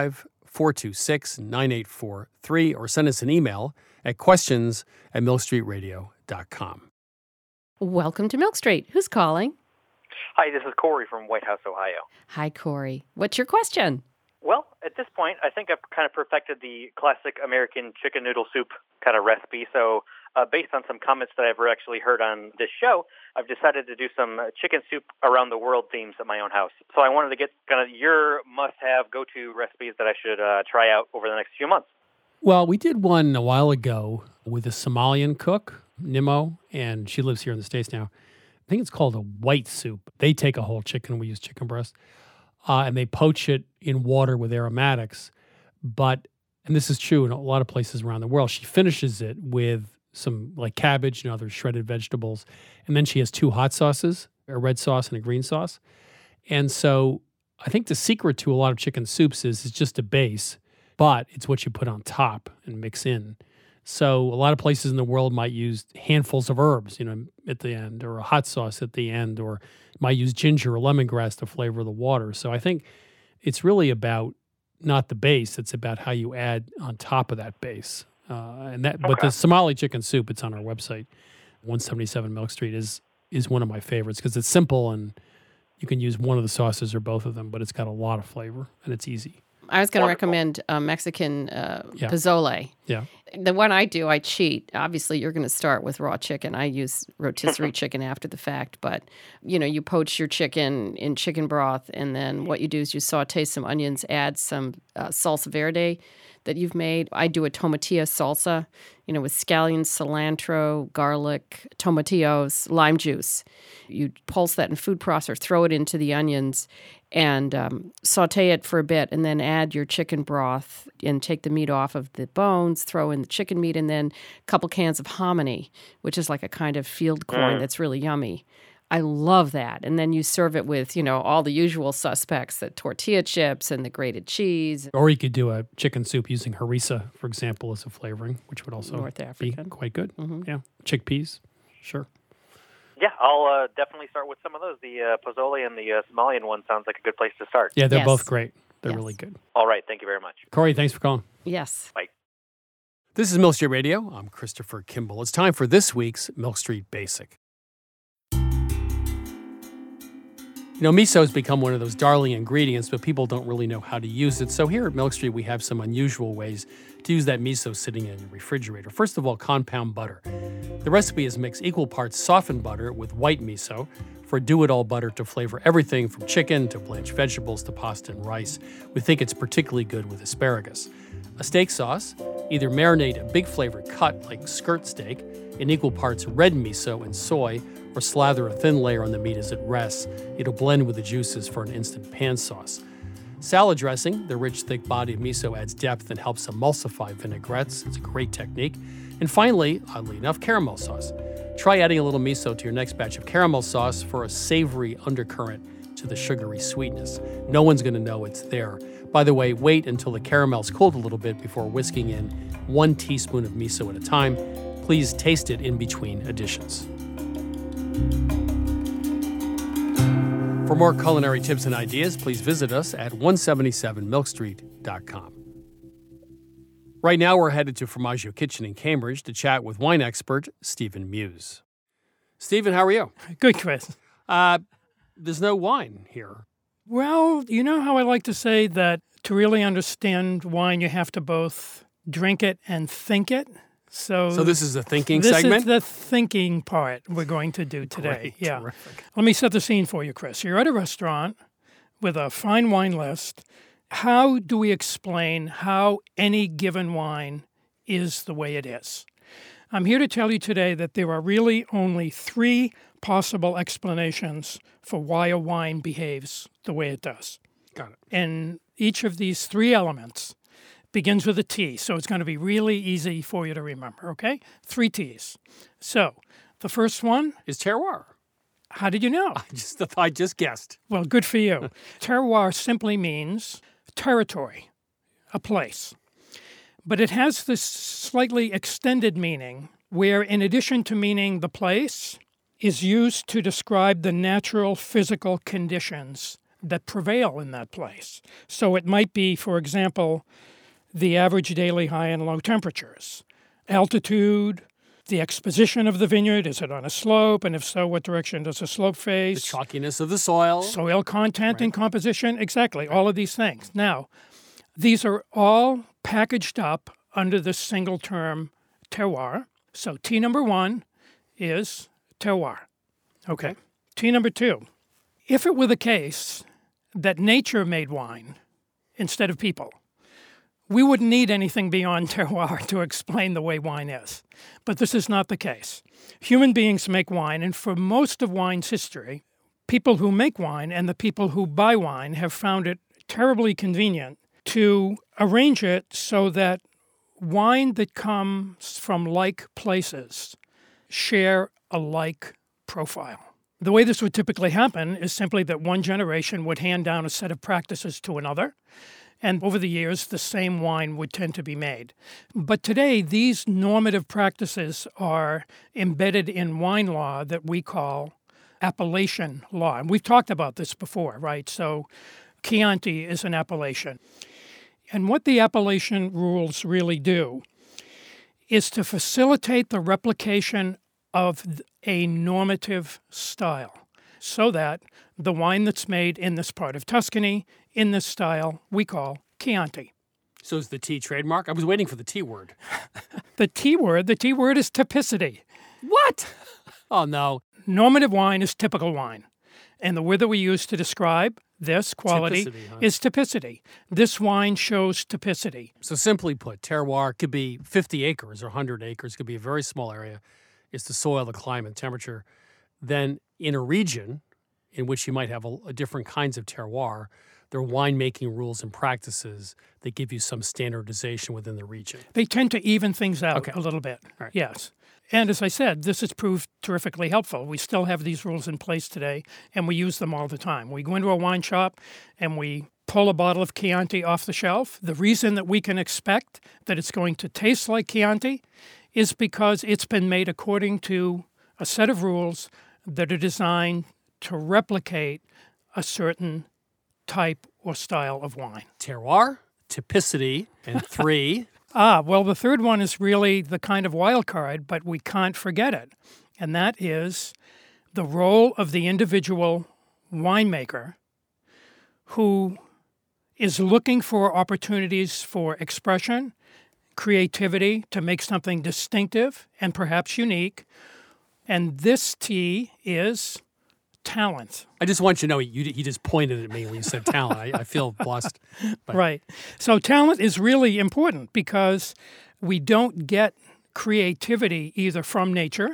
Speaker 1: four two six, nine eight four three or send us an email at questions at milk street radio dot com.
Speaker 4: Welcome to Milk Street. Who's calling?
Speaker 11: Hi, this is Corey from White House, Ohio.
Speaker 4: Hi, Corey. What's your question?
Speaker 11: Well, at this point, I think I've kind of perfected the classic American chicken noodle soup kind of recipe. So uh, based on some comments that I've actually heard on this show, I've decided to do some chicken soup around the world themes at my own house. So I wanted to get kind of your must-have, go-to recipes that I should uh, try out over the next few months.
Speaker 1: Well, we did one a while ago with a Somalian cook, Nimo, and she lives here in the States now. I think it's called a white soup. They take a whole chicken, we use chicken breast, uh, and they poach it in water with aromatics. But, and this is true in a lot of places around the world, she finishes it with some like cabbage and other shredded vegetables. And then she has two hot sauces, a red sauce and a green sauce. And so I think the secret to a lot of chicken soups is it's just a base, but it's what you put on top and mix in. So a lot of places in the world might use handfuls of herbs, you know, at the end, or a hot sauce at the end, or might use ginger or lemongrass to flavor the water. So I think it's really about not the base; it's about how you add on top of that base. Uh, and that, okay. But the Somali chicken soup, it's on our website, one seventy-seven Milk Street, is is one of my favorites because it's simple and you can use one of the sauces or both of them, but it's got a lot of flavor and it's easy.
Speaker 4: I was going to recommend uh, Mexican uh,
Speaker 1: yeah.
Speaker 4: pozole.
Speaker 1: Yeah.
Speaker 4: The one I do, I cheat. Obviously, you're going to start with raw chicken. I use rotisserie chicken after the fact. But, you know, you poach your chicken in chicken broth, and then what you do is you saute some onions, add some uh, salsa verde that you've made. I do a tomatilla salsa, you know, with scallions, cilantro, garlic, tomatillos, lime juice. You pulse that in food processor, throw it into the onions, and um, saute it for a bit, and then add your chicken broth and take the meat off of the bones, throw in the chicken meat, and then a couple cans of hominy, which is like a kind of field corn mm. that's really yummy. I love that. And then you serve it with, you know, all the usual suspects, the tortilla chips and the grated cheese.
Speaker 1: Or you could do a chicken soup using harissa, for example, as a flavoring, which would also
Speaker 4: North African.
Speaker 1: be quite good.
Speaker 4: Mm-hmm.
Speaker 1: Yeah, chickpeas, sure.
Speaker 11: Yeah, I'll uh, definitely start with some of those. The uh, pozole and the uh, Somalian one sounds like a good place to start.
Speaker 1: Yeah, they're
Speaker 4: yes.
Speaker 1: both great. They're
Speaker 4: yes.
Speaker 1: really good.
Speaker 11: All right, thank you very much.
Speaker 1: Corey, thanks for calling.
Speaker 4: Yes.
Speaker 11: Bye.
Speaker 1: This is Milk Street Radio. I'm Christopher Kimball. It's time for this week's Milk Street Basic. You know, miso has become one of those darling ingredients, but people don't really know how to use it. So here at Milk Street, we have some unusual ways to use that miso sitting in your refrigerator. First of all, compound butter. The recipe is mix equal parts softened butter with white miso for do-it-all butter to flavor everything from chicken to blanched vegetables to pasta and rice. We think it's particularly good with asparagus. A steak sauce, either marinate a big flavored cut like skirt steak in equal parts red miso and soy, or slather a thin layer on the meat as it rests. It'll blend with the juices for an instant pan sauce. Salad dressing, the rich, thick body of miso adds depth and helps emulsify vinaigrettes. It's a great technique. And finally, oddly enough, caramel sauce. Try adding a little miso to your next batch of caramel sauce for a savory undercurrent to the sugary sweetness. No one's going to know it's there. By the way, wait until the caramel's cooled a little bit before whisking in one teaspoon of miso at a time. Please taste it in between additions. For more culinary tips and ideas, please visit us at one seventy-seven milk street dot com. Right now, we're headed to Formaggio Kitchen in Cambridge to chat with wine expert Stephen Muse. Stephen, how are you?
Speaker 12: Good, Chris.
Speaker 1: Uh, there's no wine here.
Speaker 12: Well, you know how I like to say that to really understand wine, you have to both drink it and think it? So,
Speaker 1: so this is a thinking
Speaker 12: this
Speaker 1: segment?
Speaker 12: This is the thinking part we're going to do today.
Speaker 1: Great,
Speaker 12: yeah.
Speaker 1: Terrific.
Speaker 12: Let me set the scene for you, Chris. You're at a restaurant with a fine wine list. How do we explain how any given wine is the way it is? I'm here to tell you today that there are really only three possible explanations for why a wine behaves the way it does.
Speaker 1: Got it.
Speaker 12: And each of these three elements begins with a T, so it's going to be really easy for you to remember, okay? Three T's. So, the first one
Speaker 1: is terroir.
Speaker 12: How did you know?
Speaker 1: I just I just guessed.
Speaker 12: Well, good for you. Terroir simply means territory, a place. But it has this slightly extended meaning where, in addition to meaning the place, is used to describe the natural physical conditions that prevail in that place. So it might be, for example, the average daily high and low temperatures, altitude, the exposition of the vineyard. Is it on a slope? And if so, what direction does the slope face?
Speaker 1: The chalkiness of the soil.
Speaker 12: Soil content
Speaker 1: Right.
Speaker 12: and composition. Exactly. All of these things. Now, these are all packaged up under the single term terroir. So T number one is terroir. Okay. T number two. If it were the case that nature made wine instead of people, we wouldn't need anything beyond terroir to explain the way wine is. But this is not the case. Human beings make wine, and for most of wine's history, people who make wine and the people who buy wine have found it terribly convenient to arrange it so that wine that comes from like places share a like profile. The way this would typically happen is simply that one generation would hand down a set of practices to another, and over the years, the same wine would tend to be made. But today, these normative practices are embedded in wine law that we call appellation law. And we've talked about this before, right? So Chianti is an appellation. And what the appellation rules really do is to facilitate the replication of a normative style so that the wine that's made in this part of Tuscany, in this style, we call Chianti.
Speaker 1: So is the T trademark? I was waiting for the T word.
Speaker 12: The T word, the T word is typicity.
Speaker 1: What? Oh, no.
Speaker 12: Normative wine is typical wine. And the word that we use to describe this quality
Speaker 1: Typicity, huh?
Speaker 12: is typicity. This wine shows typicity.
Speaker 1: So simply put, terroir could be fifty acres or one hundred acres, could be a very small area. It's the soil, the climate, temperature. Then in a region in which you might have a, a different kinds of terroir, there are winemaking rules and practices that give you some standardization within the region.
Speaker 12: They tend to even things out
Speaker 1: Okay.
Speaker 12: a little bit.
Speaker 1: All right.
Speaker 12: Yes. And as I said, this has proved terrifically helpful. We still have these rules in place today, and we use them all the time. We go into a wine shop and we pull a bottle of Chianti off the shelf. The reason that we can expect that it's going to taste like Chianti is because it's been made according to a set of rules that are designed to replicate a certain type or style of wine.
Speaker 1: Terroir, typicity, and three.
Speaker 12: Ah, well, the third one is really the kind of wild card, but we can't forget it. And that is the role of the individual winemaker who is looking for opportunities for expression, creativity, to make something distinctive and perhaps unique. And this T is talent.
Speaker 1: I just want you to know, you, he just pointed at me when you said talent. I, I feel blessed. But
Speaker 12: Right. So talent is really important because we don't get creativity either from nature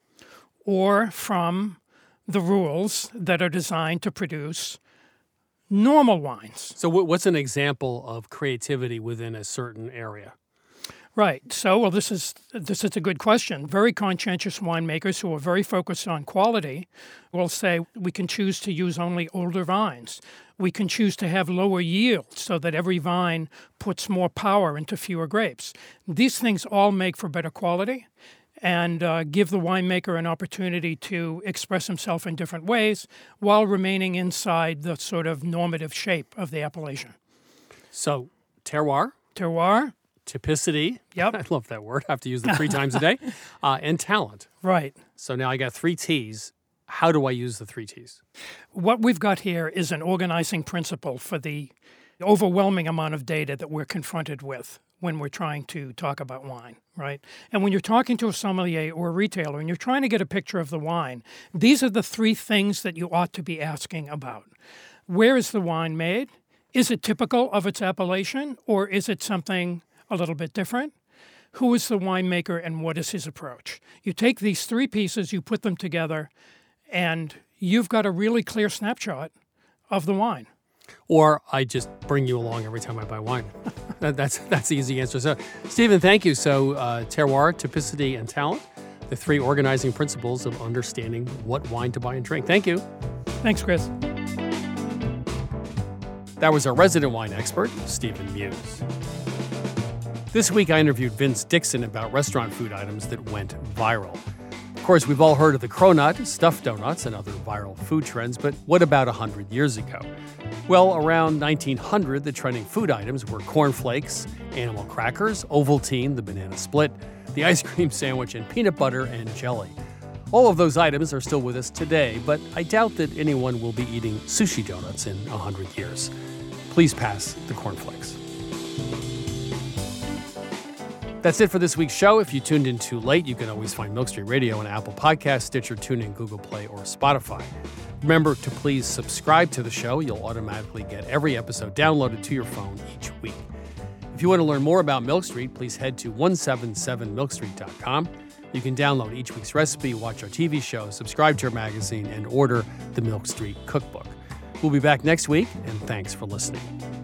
Speaker 12: or from the rules that are designed to produce normal wines.
Speaker 1: So what- what's an example of creativity within a certain area?
Speaker 12: Right. So, well, this is this is a good question. Very conscientious winemakers who are very focused on quality will say we can choose to use only older vines. We can choose to have lower yields so that every vine puts more power into fewer grapes. These things all make for better quality and uh, give the winemaker an opportunity to express himself in different ways while remaining inside the sort of normative shape of the appellation.
Speaker 1: So terroir,
Speaker 12: Terroir,
Speaker 1: typicity.
Speaker 12: Yep.
Speaker 1: I love that word. I have to use it three times a day. Uh, and talent.
Speaker 12: right.
Speaker 1: So now I got three T's. How do I use the three T's?
Speaker 12: What we've got here is an organizing principle for the overwhelming amount of data that we're confronted with when we're trying to talk about wine, right? And when you're talking to a sommelier or a retailer and you're trying to get a picture of the wine, these are the three things that you ought to be asking about. Where is the wine made? Is it typical of its appellation, or is it something a little bit different? Who is the winemaker and what is his approach? You take these three pieces, you put them together, and you've got a really clear snapshot of the wine.
Speaker 1: Or I just bring you along every time I buy wine. that, that's that's the easy answer. So, Stephen, thank you. So, uh, terroir, typicity, and talent, the three organizing principles of understanding what wine to buy and drink. Thank you.
Speaker 12: Thanks, Chris.
Speaker 1: That was our resident wine expert, Stephen Muse. This week, I interviewed Vince Dixon about restaurant food items that went viral. course, we've all heard of the cronut, stuffed donuts, and other viral food trends, but what about one hundred years ago? Well, around nineteen hundred, the trending food items were cornflakes, animal crackers, Ovaltine, the banana split, the ice cream sandwich, and peanut butter and jelly. All of those items are still with us today, but I doubt that anyone will be eating sushi donuts in one hundred years. Please pass the cornflakes. That's it for this week's show. If you tuned in too late, you can always find Milk Street Radio on Apple Podcasts, Stitcher, TuneIn, Google Play, or Spotify. Remember to please subscribe to the show. You'll automatically get every episode downloaded to your phone each week. If you want to learn more about Milk Street, please head to one seventy-seven milk street dot com. You can download each week's recipe, watch our T V show, subscribe to our magazine, and order the Milk Street Cookbook. We'll be back next week, and thanks for listening.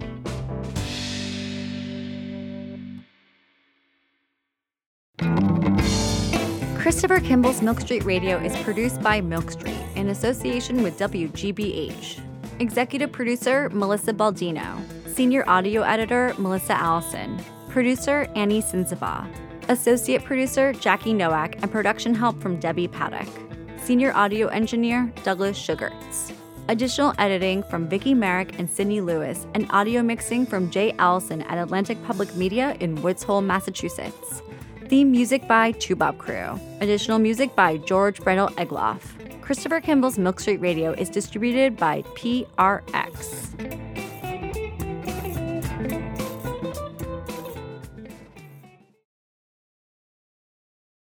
Speaker 13: Christopher Kimball's Milk Street Radio is produced by Milk Street in association with W G B H. Executive producer, Melissa Baldino. Senior audio editor, Melissa Allison. Producer, Annie Sinzaba. Associate producer, Jackie Nowak, and production help from Debbie Paddock. Senior audio engineer, Douglas Sugarts. Additional editing from Vicki Merrick and Sydney Lewis, and audio mixing from Jay Allison at Atlantic Public Media in Woods Hole, Massachusetts. Theme music by Toubab Crew. Additional music by George Brendel Egloff. Christopher Kimball's Milk Street Radio is distributed by P R X.